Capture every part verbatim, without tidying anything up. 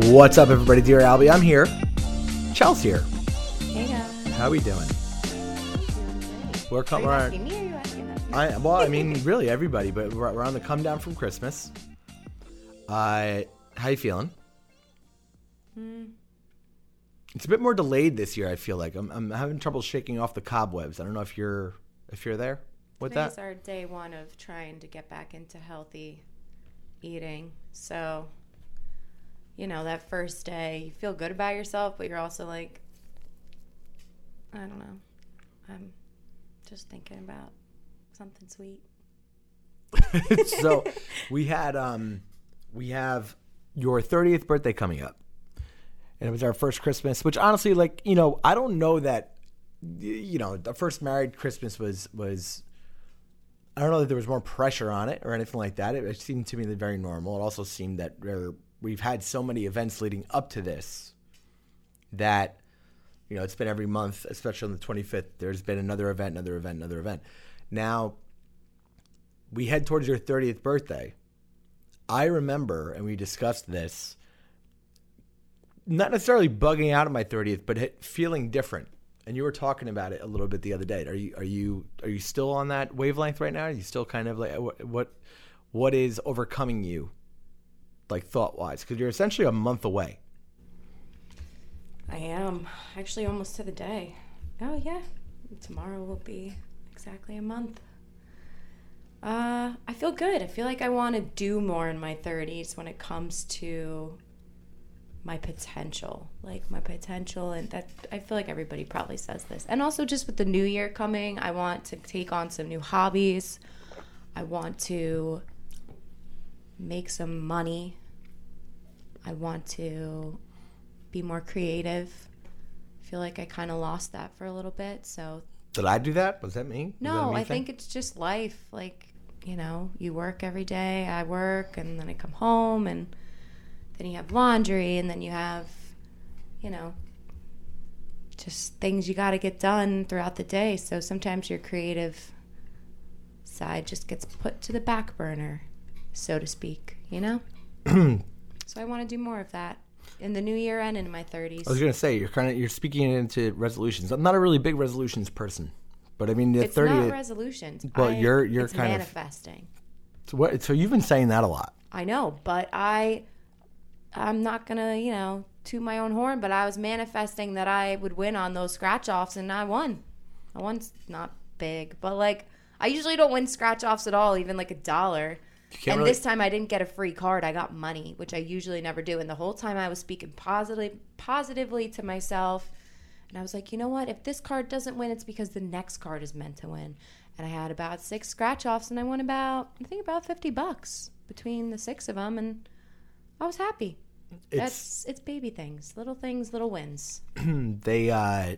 What's up, everybody? Dear Albie, I'm here. Chel's here. Hey guys. How we doing? We're coming around. Are you asking me or are you asking them? I well, I mean, really everybody, but we're, we're on the come down from Christmas. Uh, how you feeling? Hmm. It's a bit more delayed this year. I feel like I'm I'm having trouble shaking off the cobwebs. I don't know if you're if you're there with Today's that. our day one of trying to get back into healthy eating. So, you know, that first day, you feel good about yourself, but you're also like, I don't know. I'm just thinking about something sweet. So, we had um, we have your thirtieth birthday coming up, and it was our first Christmas. Which honestly, like you know, I don't know that, you know, the first married Christmas was was. I don't know that there was more pressure on it or anything like that. It, it seemed to me very normal. It also seemed that there, we've had so many events leading up to this that, you know, it's been every month, especially on the twenty-fifth. There's been another event, another event, another event. Now, we head towards your thirtieth birthday. I remember, and we discussed this, not necessarily bugging out on my thirtieth, but feeling different. And you were talking about it a little bit the other day. Are you are you are you still on that wavelength right now? Are you still kind of like what what is overcoming you, like thought wise? Because you're essentially a month away. I am. Actually, almost to the day. Oh, yeah. Tomorrow will be exactly a month. Uh, I feel good. I feel like I want to do more in my thirties when it comes to my potential. Like, my potential, and that, I feel like everybody probably says this. And also, just with the new year coming, I want to take on some new hobbies. I want to make some money. I want to be more creative. I feel like I kind of lost that for a little bit. So Did I do that? Was that me? Was no, that a me I thing? think it's just life. Like, you know, you work every day. I work, and then I come home, and then you have laundry, and then you have, you know, just things you got to get done throughout the day. So sometimes your creative side just gets put to the back burner, so to speak, you know? So I want to do more of that in the new year and in my thirties. I was gonna say you're kind of you're speaking into resolutions. I'm not a really big resolutions person, but I mean the It's thirtieth. not resolutions. Well, I, you're you're it's kind manifesting. of. So what? So you've been saying that a lot. I know, but I, I'm not gonna, you know, toot my own horn. But I was manifesting that I would win on those scratch offs, and I won. I won's not big, but like I usually don't win scratch offs at all, even like a dollar. And really... this time I didn't get a free card. I got money, which I usually never do. And the whole time I was speaking positively, positively to myself. And I was like, you know what? If this card doesn't win, it's because the next card is meant to win. And I had about six scratch offs, and I won about, I think about fifty bucks between the six of them. And I was happy. It's, That's it's baby things, little things, little wins. they, uh,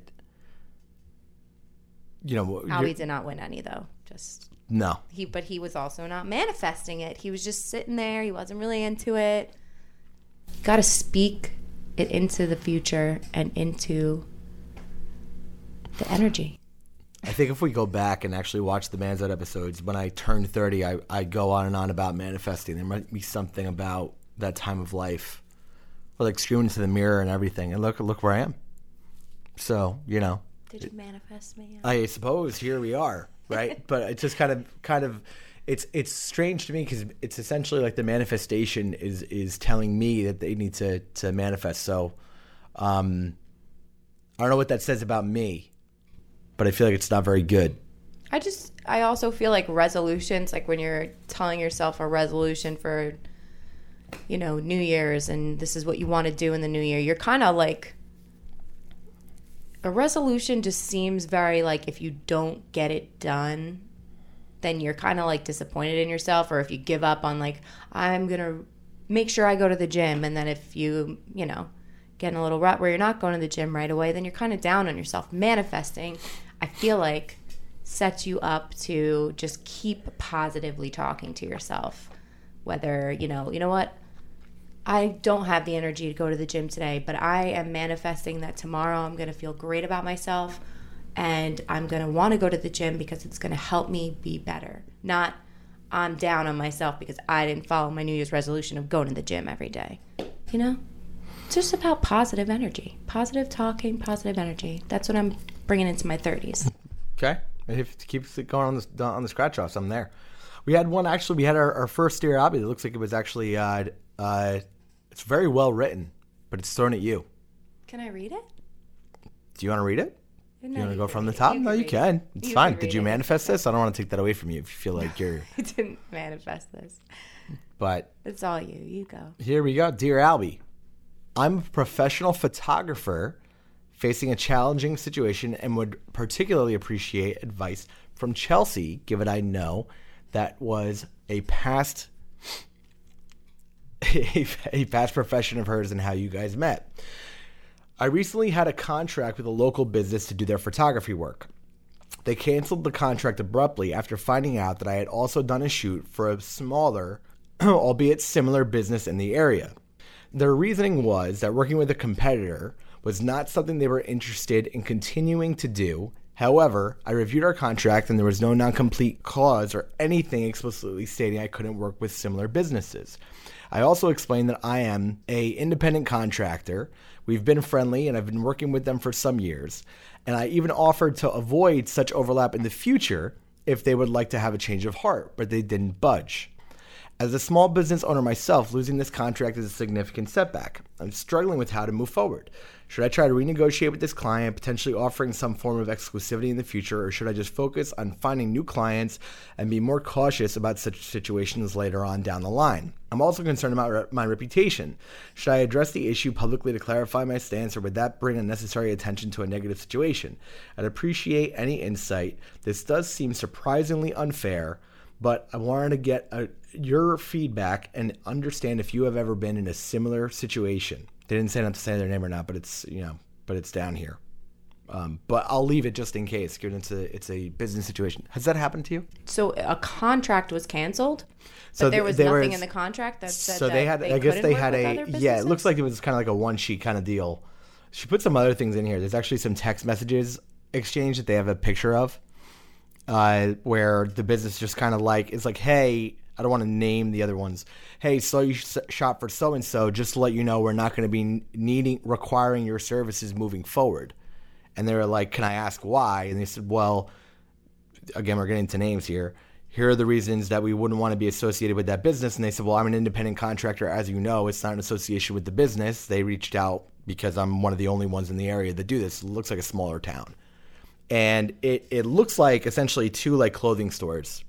you know, Albie did not win any though. Just no. he, but he was also not manifesting it. He was just sitting there. He wasn't really into it. Got to speak it into the future and into the energy. I think if we go back and actually watch the Man's Out episodes, when I turned thirty, I, I go on and on about manifesting. There might be something about that time of life, or like screaming into the mirror and everything. And look, look where I am. So, you know. Did you manifest me? I suppose here we are, right? But it's just kind of, kind of, it's it's strange to me because it's essentially like the manifestation is is telling me that they need to to manifest. So, um, I don't know what that says about me, but I feel like it's not very good. I just, I also feel like resolutions, like when you're telling yourself a resolution for, you know, New Year's, and this is what you want to do in the new year, you're kind of like, a resolution just seems very like if you don't get it done, then you're kind of like disappointed in yourself. Or if you give up on like, I'm going to make sure I go to the gym. And then if you, you know, get in a little rut where you're not going to the gym right away, then you're kind of down on yourself. Manifesting, I feel like, sets you up to just keep positively talking to yourself. Whether, you know, you know what? I don't have the energy to go to the gym today, but I am manifesting that tomorrow I'm going to feel great about myself, and I'm going to want to go to the gym because it's going to help me be better. Not I'm down on myself because I didn't follow my New Year's resolution of going to the gym every day. You know? just about positive energy, positive talking, positive energy. That's what I'm bringing into my thirties. Okay. If it keeps it going on the, on the scratch offs, I'm there. We had one, actually, we had our, our first Dear Abby that looks like it was actually, uh, uh, it's very well written, but it's thrown at you. Can I read it? Do you want to read it? No, Do you want to go from the it. top? You No, you can. It. It's you fine. can Did you it. manifest this? I don't want to take that away from you if you feel like you're... I didn't manifest this. But... It's all you. You go. Here we go. Dear Albie, I'm a professional photographer facing a challenging situation and would particularly appreciate advice from Chelsea, given I know that was a past a, a past profession of hers and how you guys met. I recently had a contract with a local business to do their photography work. They canceled the contract abruptly after finding out that I had also done a shoot for a smaller, albeit similar business in the area. Their reasoning was that working with a competitor was not something they were interested in continuing to do. However, I reviewed our contract and there was no non-compete clause or anything explicitly stating I couldn't work with similar businesses. I also explained that I am a independent contractor. We've been friendly and I've been working with them for some years. And I even offered to avoid such overlap in the future if they would like to have a change of heart, but they didn't budge. As a small business owner myself, losing this contract is a significant setback. I'm struggling with how to move forward. Should I try to renegotiate with this client, potentially offering some form of exclusivity in the future, or should I just focus on finding new clients and be more cautious about such situations later on down the line? I'm also concerned about re- my reputation. Should I address the issue publicly to clarify my stance, or would that bring unnecessary attention to a negative situation? I'd appreciate any insight. This does seem surprisingly unfair, but I wanted to get a, your feedback and understand if you have ever been in a similar situation. They didn't say not to say their name or not, but it's, you know, but it's down here. Um, but I'll leave it just in case, given it's a it's a business situation. Has that happened to you? So a contract was canceled, but so there was they nothing were, in the contract that said so that they had. they I guess they work had with a. other Yeah, it businesses? looks like it was kind of like a one sheet kind of deal. She put some other things in here. There's actually some text messages exchanged that they have a picture of, uh, where the business just kind of like it's like, hey. I don't want to name the other ones. Hey, so you shop for so-and-so, just to let you know we're not going to be needing, requiring your services moving forward. And they were like, can I ask why? And they said, well, again, we're getting into names here. Here are the reasons that we wouldn't want to be associated with that business. And they said, well, I'm an independent contractor. As you know, it's not an association with the business. They reached out because I'm one of the only ones in the area that do this. It looks like a smaller town. And it, it looks like essentially two like clothing stores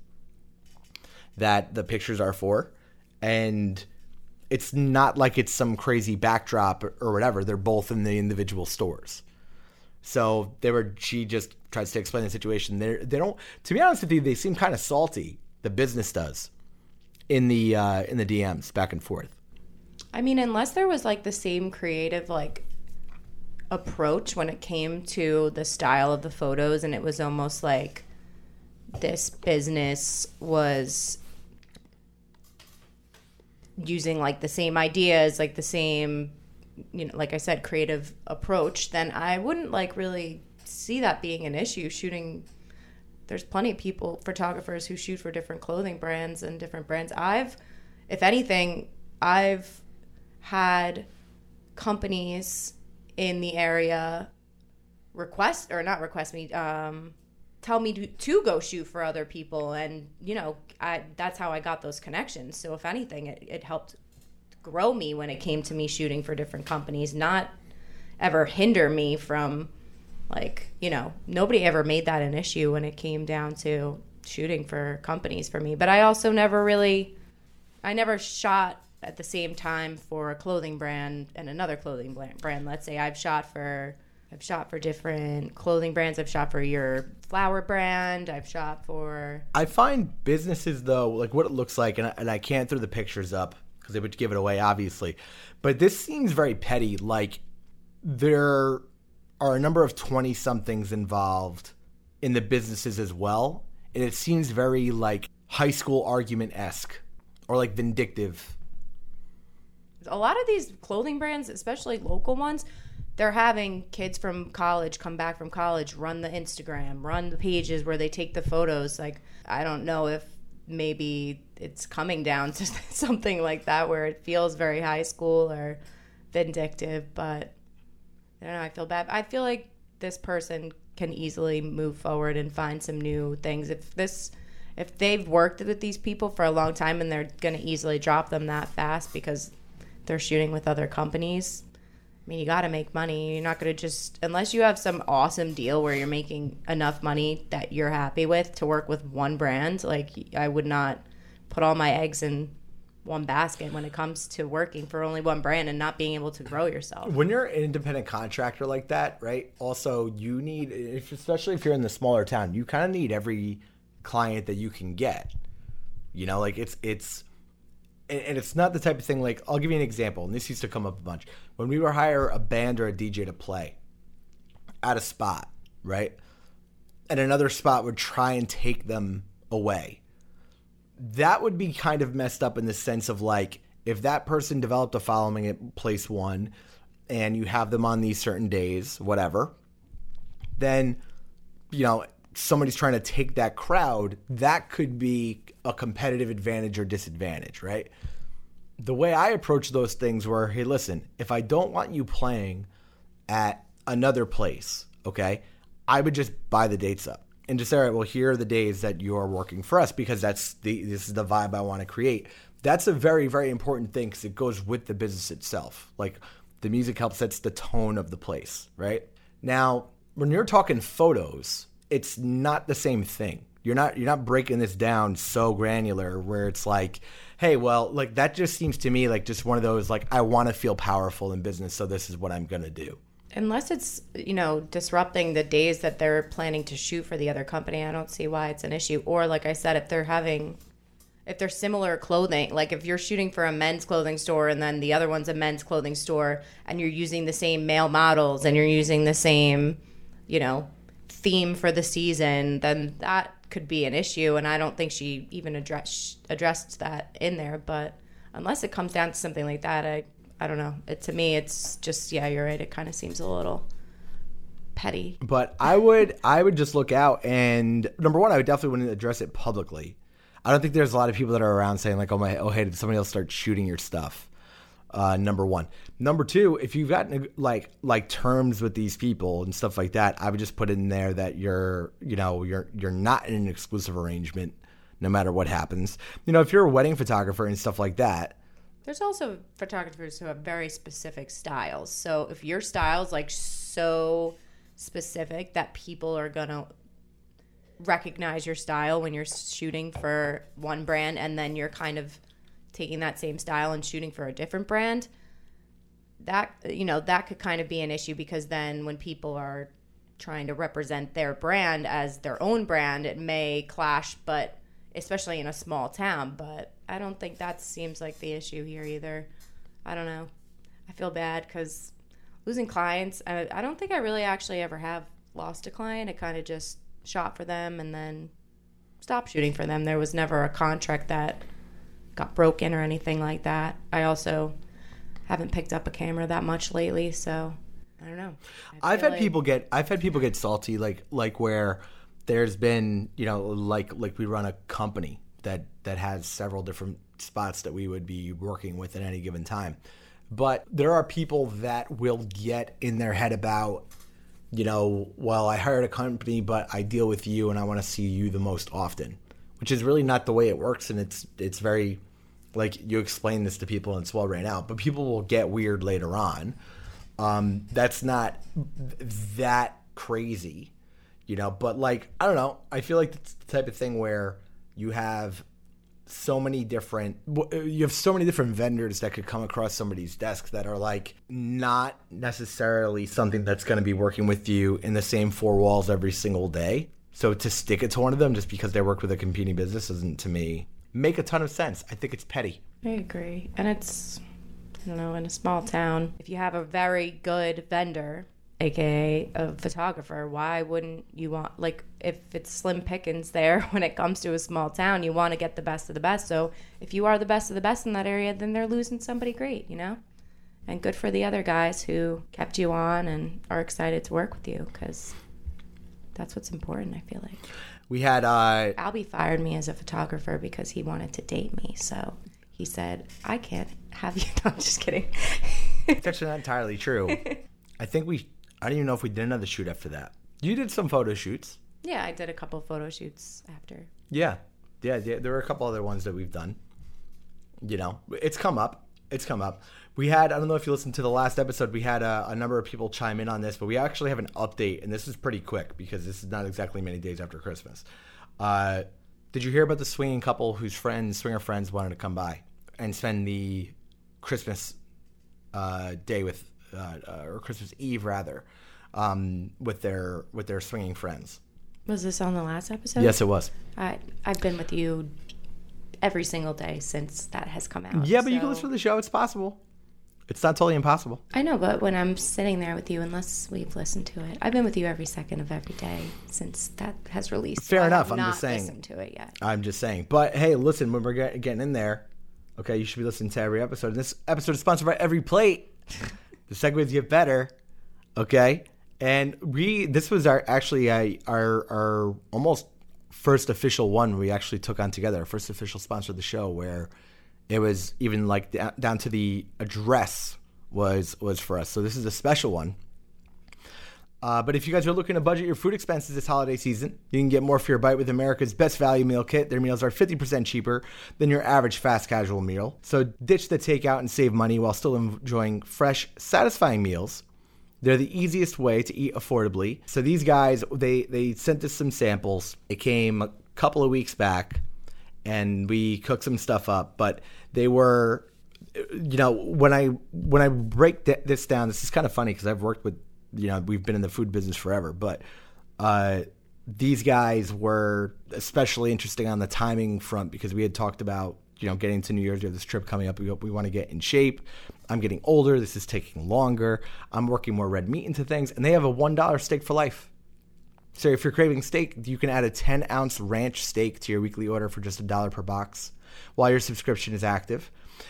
that the pictures are for, and it's not like it's some crazy backdrop or, or whatever. They're both in the individual stores. So they were. She just tries to explain the situation. They they don't. To be honest with you, they seem kind of salty. The business does in the uh, in the D Ms back and forth. I mean, unless there was like the same creative like approach when it came to the style of the photos, and it was almost like this business was using like the same ideas, like the same, you know, like I said, creative approach, then I wouldn't like really see that being an issue. Shooting, there's plenty of people, photographers who shoot for different clothing brands and different brands. I've, if anything, I've had companies in the area request, or not request me, um, tell me to, to go shoot for other people. And, you know, I, that's how I got those connections. So if anything, it, it helped grow me when it came to me shooting for different companies, not ever hinder me from, like, you know, nobody ever made that an issue when it came down to shooting for companies for me. But I also never really, I never shot at the same time for a clothing brand and another clothing brand. Let's say I've shot for... I've shot for different clothing brands. I've shot for your flower brand. I've shot for... I find businesses, though, like what it looks like, and I, and I can't throw the pictures up because they would give it away, obviously. But this seems very petty. Like, there are a number of twenty-somethings involved in the businesses as well. And it seems very, like, high school argument-esque or, like, vindictive. A lot of these clothing brands, especially local ones... They're having kids from college come back from college, run the Instagram, run the pages where they take the photos. Like, I don't know if maybe it's coming down to something like that where it feels very high school or vindictive, but I don't know. I feel bad. I feel like this person can easily move forward and find some new things. If this, if they've worked with these people for a long time and they're going to easily drop them that fast because they're shooting with other companies, I mean, you got to make money. You're not going to just, unless you have some awesome deal where you're making enough money that you're happy with to work with one brand. Like, I would not put all my eggs in one basket when it comes to working for only one brand and not being able to grow yourself. When you're an independent contractor like that, right? Also, you need, if, especially if you're in the smaller town, you kind of need every client that you can get. You know, like it's, it's, and it's not the type of thing, like, I'll give you an example, and this used to come up a bunch. When we would hire a band or a D J to play at a spot, right? And another spot would try and take them away. That would be kind of messed up in the sense of, like, if that person developed a following at place one and you have them on these certain days, whatever, then, you know, somebody's trying to take that crowd, that could be a competitive advantage or disadvantage, right? The way I approach those things were, hey, listen, if I don't want you playing at another place, okay, I would just buy the dates up and just say, all right, well, here are the days that you're working for us because that's the this is the vibe I want to create. That's a very, very important thing because it goes with the business itself. Like, the music helps sets the tone of the place, right? Now, when you're talking photos, it's not the same thing. You're not you're not breaking this down so granular where it's like, hey, well, like, that just seems to me like just one of those, like, I want to feel powerful in business, so this is what I'm going to do. Unless it's, you know, disrupting the days that they're planning to shoot for the other company, I don't see why it's an issue. Or, like I said, if they're having, if they're similar clothing, like if you're shooting for a men's clothing store and then the other one's a men's clothing store and you're using the same male models and you're using the same, you know, theme for the season, then that could be an issue. And I don't think she even address, addressed that in there. But unless it comes down to something like that, I I don't know. It, to me, it's just, yeah, you're right. It kind of seems a little petty. But I would I would just look out, and number one, I would definitely wouldn't address it publicly. I don't think there's a lot of people that are around saying like, oh my, oh hey, did somebody else start shooting your stuff? Uh, number one. Number two, if you've got like like terms with these people and stuff like that, I would just put in there that you're you know you're you're not in an exclusive arrangement, no matter what happens. You know, if you're a wedding photographer and stuff like that. There's also photographers who have very specific styles. So if your style is like so specific that people are going to recognize your style when you're shooting for one brand and then you're kind of taking that same style and shooting for a different brand, that, you know, that could kind of be an issue because then when people are trying to represent their brand as their own brand, it may clash, but especially in a small town. But I don't think that seems like the issue here either. I don't know. I feel bad because losing clients, I, I don't think I really actually ever have lost a client. I kind of just shot for them and then stopped shooting for them. There was never a contract that got broken or anything like that. I also haven't picked up a camera that much lately, so I don't know. I I've had like... people get I've had people get salty, like like where there's been, you know, like like we run a company that that has several different spots that we would be working with at any given time. But there are people that will get in their head about, you know, well, I hired a company, but I deal with you and I want to see you the most often, which is really not the way it works. And it's it's very, like, you explain this to people and it's well ran out, but people will get weird later on. Um, that's not that crazy. You know, but like, I don't know. I feel like it's the type of thing where you have so many different, you have so many different vendors that could come across somebody's desk that are like not necessarily something that's going to be working with you in the same four walls every single day. So to stick it to one of them just because they work with a competing business doesn't, to me, make a ton of sense. I think it's petty. I agree. And it's, I don't know, in a small town, if you have a very good vendor, aka a photographer, why wouldn't you want, like, if it's slim pickings there when it comes to a small town, you want to get the best of the best. So if you are the best of the best in that area, then they're losing somebody great, you know? And good for the other guys who kept you on and are excited to work with you, because that's what's important, I feel like. We had uh Albie fired me as a photographer because he wanted to date me. So he said, I can't have you. No, I'm just kidding. It's actually not entirely true. I think we, I don't even know if we did another shoot after that. You did some photo shoots. Yeah, I did a couple photo shoots after. Yeah. Yeah, yeah. There were a couple other ones that we've done. You know, it's come up. It's come up. We had, I don't know if you listened to the last episode, we had a, a number of people chime in on this, but we actually have an update, and this is pretty quick because this is not exactly many days after Christmas. Uh, did you hear about the swinging couple whose friends, swinger friends, wanted to come by and spend the Christmas uh, day with, uh, uh, or Christmas Eve rather, um, with their with their swinging friends? Was this on the last episode? Yes, it was. I I've been with you every single day since that has come out. Yeah, but so. You can listen to the show. It's possible. It's not totally impossible. I know, but when I'm sitting there with you, unless we've listened to it, I've been with you every second of every day since that has released. Fair I enough. have I'm not just saying. Listened to it yet. I'm just saying. But hey, listen, when we're get, getting in there, okay, you should be listening to every episode. And this episode is sponsored by Every Plate. The segues get better, okay? And we, this was our actually uh, our our almost first official one we actually took on together. Our first official sponsor of the show, where it was even like down to the address was was for us. So this is a special one. Uh, but if you guys are looking to budget your food expenses this holiday season, you can get more for your bite with America's Best Value Meal Kit. Their meals are fifty percent cheaper than your average fast casual meal. So ditch the takeout and save money while still enjoying fresh, satisfying meals. They're the easiest way to eat affordably. So these guys, they, they sent us some samples. It came a couple of weeks back, and we cooked some stuff up. But they were, you know, when I when I break th- this down, this is kind of funny because I've worked with, you know, we've been in the food business forever. But uh, these guys were especially interesting on the timing front because we had talked about, you know, getting to New Year's. We have this trip coming up. We, we want to get in shape. I'm getting older. This is taking longer. I'm working more red meat into things. And they have a one dollar steak for life. So if you're craving steak, you can add a ten ounce ranch steak to your weekly order for just a dollar per box while your subscription is active.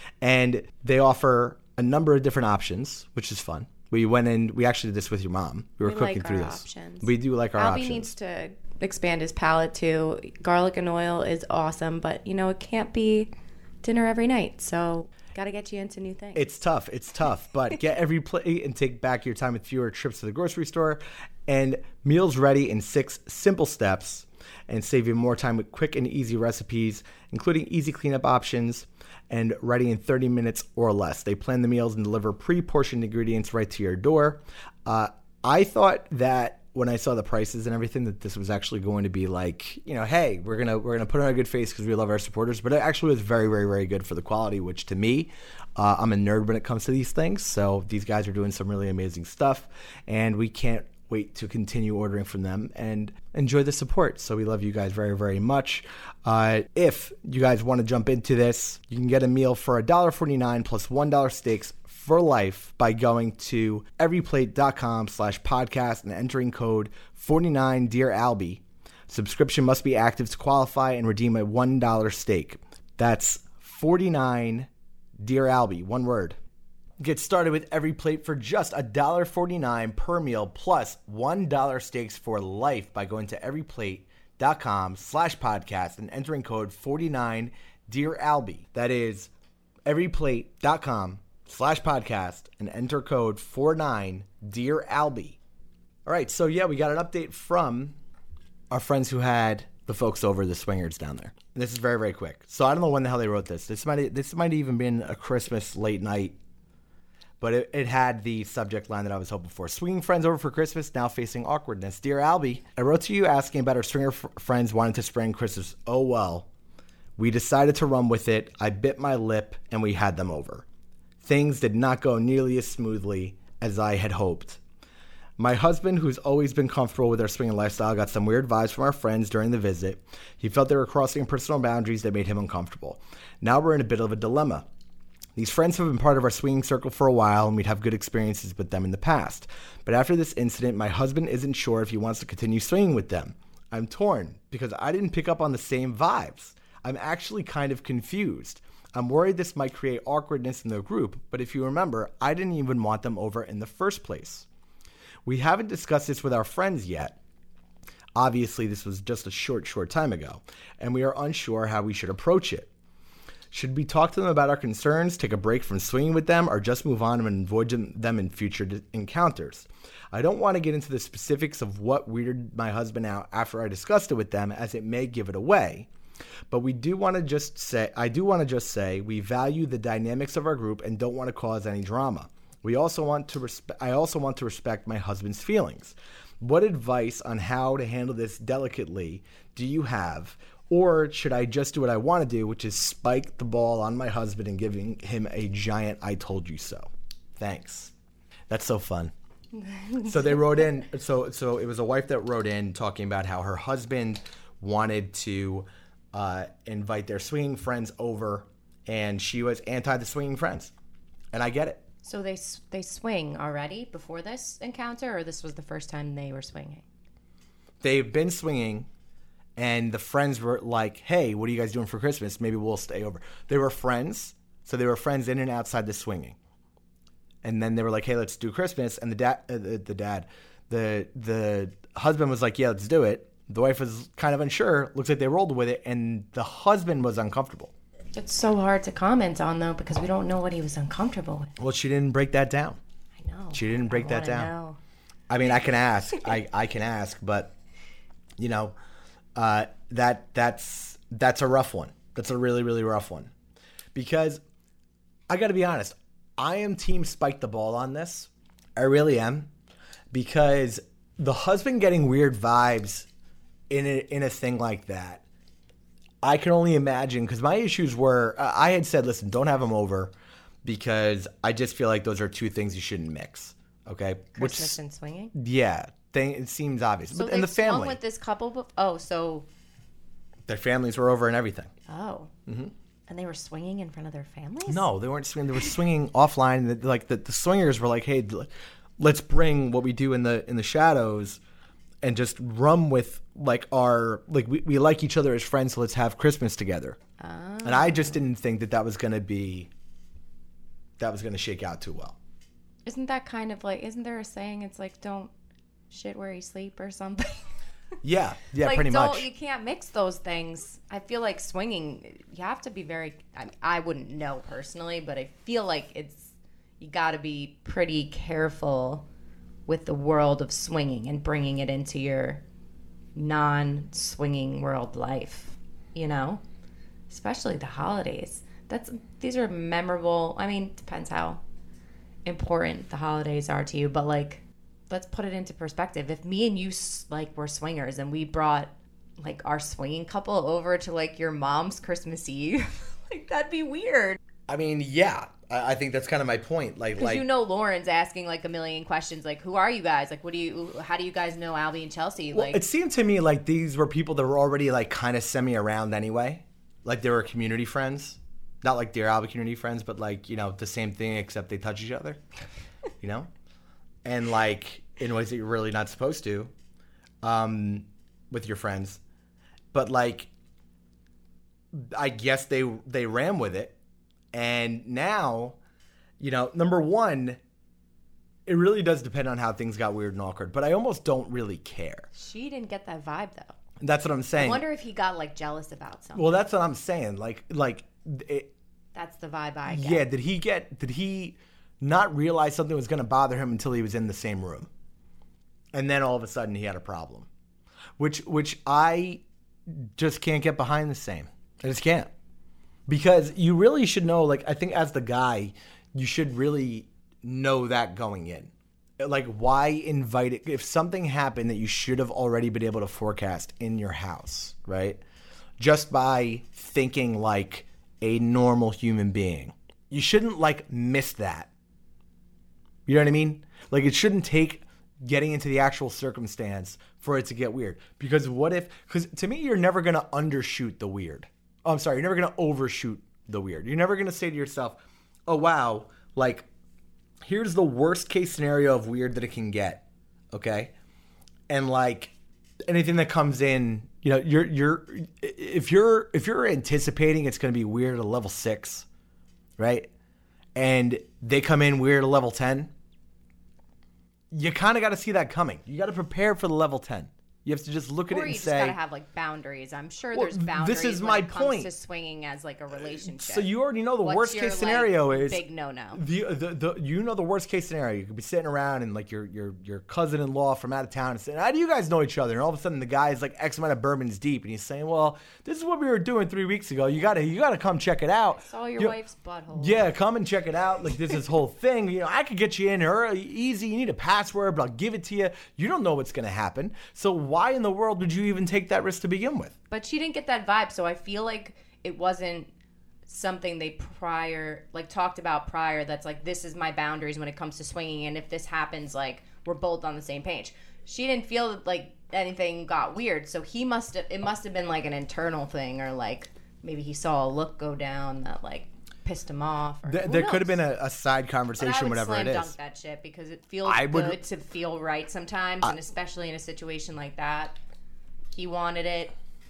And they offer a number of different options, which is fun. We went in, we actually did this with your mom. We were we cooking like through our this. Options. We do like our Albie options. needs to expand his palate too. Garlic and oil is awesome, but you know, it can't be dinner every night. So got to get you into new things. It's tough. It's tough. But get Every Plate and take back your time with fewer trips to the grocery store and meals ready in six simple steps and save you more time with quick and easy recipes, including easy cleanup options and ready in thirty minutes or less. They plan the meals and deliver pre-portioned ingredients right to your door. Uh, I thought that when I saw the prices and everything, that this was actually going to be like, you know, hey, we're gonna we're gonna put on a good face because we love our supporters. But it actually was very, very, very good for the quality. Which to me, uh, I'm a nerd when it comes to these things. So these guys are doing some really amazing stuff, and we can't wait to continue ordering from them and enjoy the support. So we love you guys very, very much. Uh, if you guys want to jump into this, you can get a meal for one dollar forty-nine plus one dollar steaks for life by going to everyplate.com slash podcast and entering code forty-nine Dear Albie. Subscription must be active to qualify and redeem a one dollar steak. That's forty-nine Dear Albie, one word. Get started with Every Plate for just one dollar forty-nine per meal plus one dollar steaks for life by going to everyplate.com slash podcast and entering code forty-nine Dear Albie. That is everyplate.com slash podcast and enter code forty-nine Dear Albie. All right, so yeah, we got an update from our friends who had the folks over, the swingers down there. And this is very, very quick. So I don't know when the hell they wrote this. This might this might have even been a Christmas late night, but it, it had the subject line that I was hoping for. Swinging friends over for Christmas, now facing awkwardness. Dear Albie, I wrote to you asking about our swinger f- friends wanting to spring Christmas. Oh well, we decided to run with it. I bit my lip and we had them over. Things did not go nearly as smoothly as I had hoped. My husband, who's always been comfortable with our swinging lifestyle, got some weird vibes from our friends during the visit. He felt they were crossing personal boundaries that made him uncomfortable. Now we're in a bit of a dilemma. These friends have been part of our swinging circle for a while, and we'd have good experiences with them in the past. But after this incident, my husband isn't sure if he wants to continue swinging with them. I'm torn, because I didn't pick up on the same vibes. I'm actually kind of confused. I'm worried this might create awkwardness in the group, but if you remember, I didn't even want them over in the first place. We haven't discussed this with our friends yet. Obviously, this was just a short, short time ago, and we are unsure how we should approach it. Should we talk to them about our concerns, take a break from swinging with them, or just move on and avoid them in future encounters? I don't want to get into the specifics of what weirded my husband out after I discussed it with them, as it may give it away. But we do want to just say, I do want to just say, we value the dynamics of our group and don't want to cause any drama. We also want to respe- I also want to respect my husband's feelings. What advice on how to handle this delicately do you have? Or should I just do what I want to do, which is spike the ball on my husband and giving him a giant I told you so? Thanks. That's so fun. So they wrote in, so so it was a wife that wrote in talking about how her husband wanted to uh, invite their swinging friends over, and she was anti the swinging friends. And I get it. So they they swing already before this encounter, or this was the first time they were swinging? They've been swinging. And the friends were like, hey, what are you guys doing for Christmas? Maybe we'll stay over. They were friends. So they were friends in and outside the swinging. And then they were like, hey, let's do Christmas. And the dad, uh, the, the dad, the the husband was like, yeah, let's do it. The wife was kind of unsure. Looks like they rolled with it. And the husband was uncomfortable. It's so hard to comment on, though, because we don't know what he was uncomfortable with. Well, she didn't break that down. I know. She didn't break I that down. Know. I mean, I can ask. I, I can ask. But, you know... Uh, that that's that's a rough one. That's a really, really rough one. Because I got to be honest, I am team spike the ball on this. I really am. Because the husband getting weird vibes in a, in a thing like that, I can only imagine. Because my issues were, uh, I had said, listen, don't have him over, because I just feel like those are two things you shouldn't mix. Okay, Christmas Which, and swinging. Yeah. Thing, it seems obvious. So but, and the family. Swung with this couple. Bef- oh, so their families were over and everything. Oh, mm-hmm. And they were swinging in front of their families? No, they weren't swinging. They were swinging offline. Like the, the swingers were like, "Hey, let's bring what we do in the in the shadows, and just rum with like our like we, we like each other as friends. So let's have Christmas together." Oh. And I just didn't think that that was going to be that was going to shake out too well. Isn't that kind of like? Isn't there a saying? It's like don't. Shit where you sleep or something. Yeah, yeah, like, pretty don't, much. You can't mix those things. I feel like swinging, you have to be very, I, mean, I wouldn't know personally, but I feel like it's, you got to be pretty careful with the world of swinging and bringing it into your non-swinging world life, you know? Especially the holidays. That's These are memorable. I mean, depends how important the holidays are to you, but like, let's put it into perspective. If me and you like were swingers and we brought like our swinging couple over to like your mom's Christmas Eve, like that'd be weird. I mean, yeah, I, I think that's kind of my point. Like, because like, you know, Lauren's asking like a million questions. Like, who are you guys? Like, what do you? How do you guys know Albie and Chelsea? Well, like, it seemed to me like these were people that were already like kind of semi around anyway. Like they were community friends, not like Dear Albie community friends, but like you know the same thing except they touch each other. You know, and like. In ways that you're really not supposed to, um, with your friends, but like, I guess they they ran with it, and now, you know, number one, it really does depend on how things got weird and awkward. But I almost don't really care. She didn't get that vibe though. That's what I'm saying. I wonder if he got like jealous about something. Well, that's what I'm saying. Like, like, it, that's the vibe I get. Yeah. Did he get? Did he not realize something was going to bother him until he was in the same room? And then all of a sudden he had a problem, which which I just can't get behind the same. I just can't. Because you really should know, like, I think as the guy, you should really know that going in. Like, why invite it? If something happened that you should have already been able to forecast in your house, right? Just by thinking like a normal human being. You shouldn't, like, miss that. You know what I mean? Like, it shouldn't take getting into the actual circumstance for it to get weird. Because what if, because to me, you're never going to undershoot the weird. Oh, I'm sorry. You're never going to overshoot the weird. You're never going to say to yourself, oh, wow, like, here's the worst case scenario of weird that it can get. Okay. And like anything that comes in, you know, you're, you're, if you're, if you're anticipating it's going to be weird at a level six, right? And they come in weird at a level ten. You kind of got to see that coming. You got to prepare for the level ten. You have to just look at or it and you just say, gotta have like boundaries. I'm sure Well, there's this boundaries is when my it comes point. to swinging as like a relationship. so you already know the What's worst your, case scenario like, is big no-no. The, the the you know the worst case scenario. You could be sitting around and like your your your cousin-in-law from out of town is saying, "How do you guys know each other?" And all of a sudden the guy's like X amount of bourbons deep, and he's saying, "Well, this is what we were doing three weeks ago. You gotta you gotta come check it out." Saw your You- wife's butthole. Yeah, come and check it out. Like, there's this whole thing. You know, I could get you in early, easy. You need a password, but I'll give it to you. You don't know what's going to happen. So why in the world would you even take that risk to begin with? But she didn't get that vibe, so I feel like it wasn't something they prior like talked about prior. That's like, this is my boundaries when it comes to swinging, and if this happens, like, we're both on the same page. She didn't feel like anything got weird, so he must have. It must have been like an internal thing, or like maybe he saw a look go down that like pissed him off. Or There, who there could have knows? been a, a side But conversation, I would whatever slam it dunk is. that shit because it feels I would- good to feel right sometimes, and especially in a situation like that. He wanted it,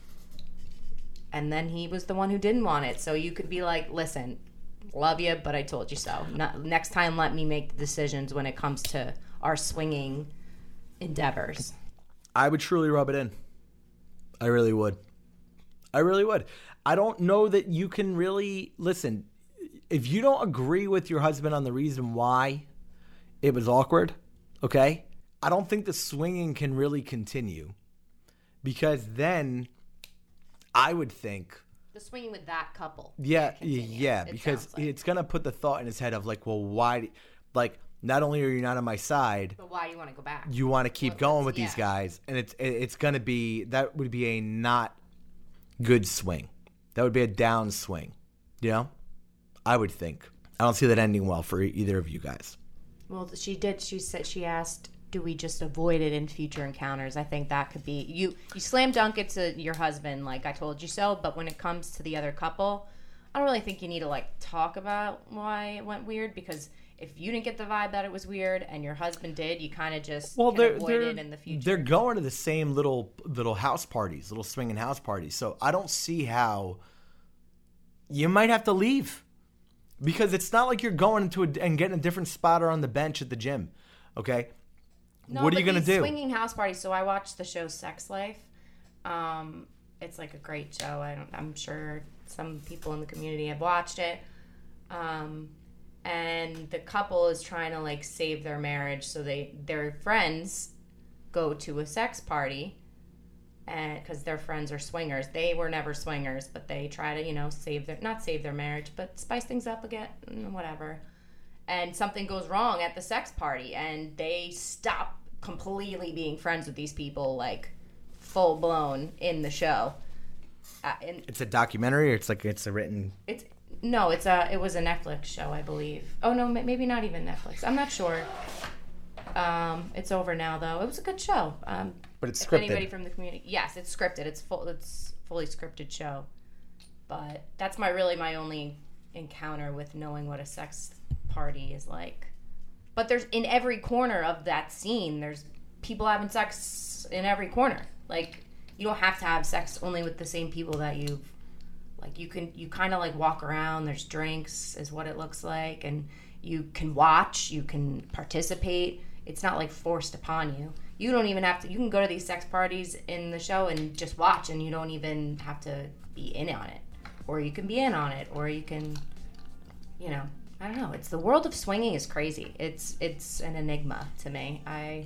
and then he was the one who didn't want it. So you could be like, "Listen, love you, but I told you so. Not, next time, let me make the decisions when it comes to our swinging endeavors." I would truly rub it in. I really would. I really would. I don't know that you can really listen. If you don't agree with your husband on the reason why it was awkward, okay, I don't think the swinging can really continue, because then I would think, The swinging with that couple. yeah, can't continue, yeah, it because sounds like. it's gonna put the thought in his head of like, well, why? do- Like, not only are you not on my side, But why do you want to go back? you want to keep Well, going that's- with these yeah. guys, and it's it- it's gonna be that would be a not good swing. That would be a down swing. You know, I would think. I don't see that ending well for e- either of you guys. Well, she did. She said she asked, "Do we just avoid it in future encounters?" I think that could be you. You slam dunk it to your husband, like I told you so. But when it comes to the other couple, I don't really think you need to like talk about why it went weird, because if you didn't get the vibe that it was weird and your husband did, you kind of just Well, can they're avoid they're it in the future. they're going to the same little little house parties, little swinging house parties. So I don't see how you might have to leave, because it's not like you're going into a, and getting a different spotter on the bench at the gym. Okay, No, what are but you gonna these do? Swinging house parties. So I watched the show Sex Life. Um, it's like a great show. I don't. I'm sure some people in the community have watched it. Um, and the couple is trying to like save their marriage, so they their friends go to a sex party, and because their friends are swingers. They were never swingers, but they try to you know save their not save their marriage, but spice things up again, whatever. And something goes wrong at the sex party, and they stop completely being friends with these people, like full blown in the show. Uh, and It's a documentary, or it's like it's a written. it's no, it's a it was a Netflix show, I believe. Oh no, ma- maybe not even Netflix. I'm not sure. Um, it's over now though. It was a good show. Um, But it's if scripted. anybody from the community, yes, it's scripted. It's full. It's fully scripted show. But that's my really my only encounter with knowing what a sex party is like. But there's in every corner of that scene, there's people having sex in every corner. Like, you don't have to have sex only with the same people that you've like you can you kind of like walk around, there's drinks is what it looks like, and you can watch, you can participate. It's not like forced upon you. You don't even have to you can go to these sex parties in the show and just watch, and you don't even have to be in on it. Or you can be in on it, or you can you know, I don't know. It's the world of swinging is crazy. It's it's an enigma to me. I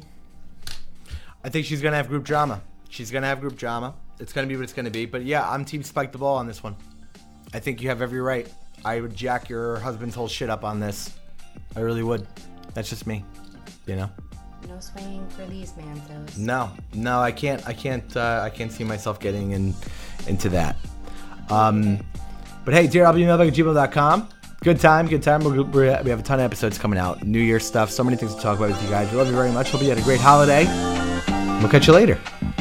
I think she's gonna have group drama. She's gonna have group drama. It's gonna be what it's gonna be. But yeah, I'm team Spike the Ball on this one. I think you have every right. I would jack your husband's whole shit up on this. I really would. That's just me. You know. no swinging for these manzos. No, no, I can't. I can't. Uh, I can't see myself getting in into that. Um, but hey, dear, I'll be mailbag at gmail dot com. Good time, good time. We're, we're, we have a ton of episodes coming out. New Year stuff. So many things to talk about with you guys. We love you very much. Hope you had a great holiday. We'll catch you later.